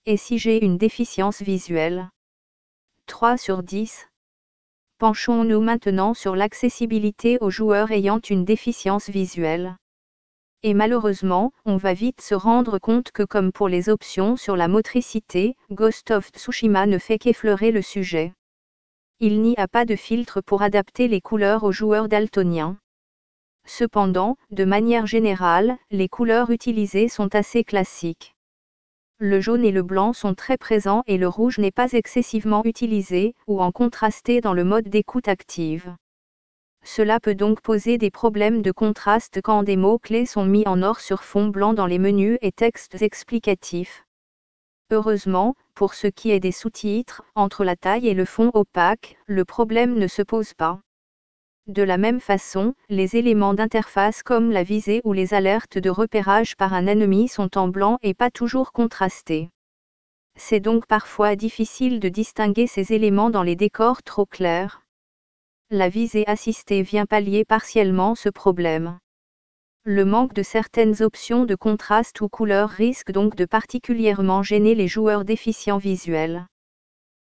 Et si j'ai une déficience visuelle? 3 sur 10. Penchons-nous maintenant sur l'accessibilité aux joueurs ayant une déficience visuelle. Et malheureusement, on va vite se rendre compte que comme pour les options sur la motricité, Ghost of Tsushima ne fait qu'effleurer le sujet. Il n'y a pas de filtre pour adapter les couleurs aux joueurs daltoniens. Cependant, de manière générale, les couleurs utilisées sont assez classiques. Le jaune et le blanc sont très présents et le rouge n'est pas excessivement utilisé ou en contrasté dans le mode d'écoute active. Cela peut donc poser des problèmes de contraste quand des mots-clés sont mis en or sur fond blanc dans les menus et textes explicatifs. Heureusement, pour ce qui est des sous-titres, entre la taille et le fond opaque, le problème ne se pose pas. De la même façon, les éléments d'interface comme la visée ou les alertes de repérage par un ennemi sont en blanc et pas toujours contrastés. C'est donc parfois difficile de distinguer ces éléments dans les décors trop clairs. La visée assistée vient pallier partiellement ce problème. Le manque de certaines options de contraste ou couleur risque donc de particulièrement gêner les joueurs déficients visuels.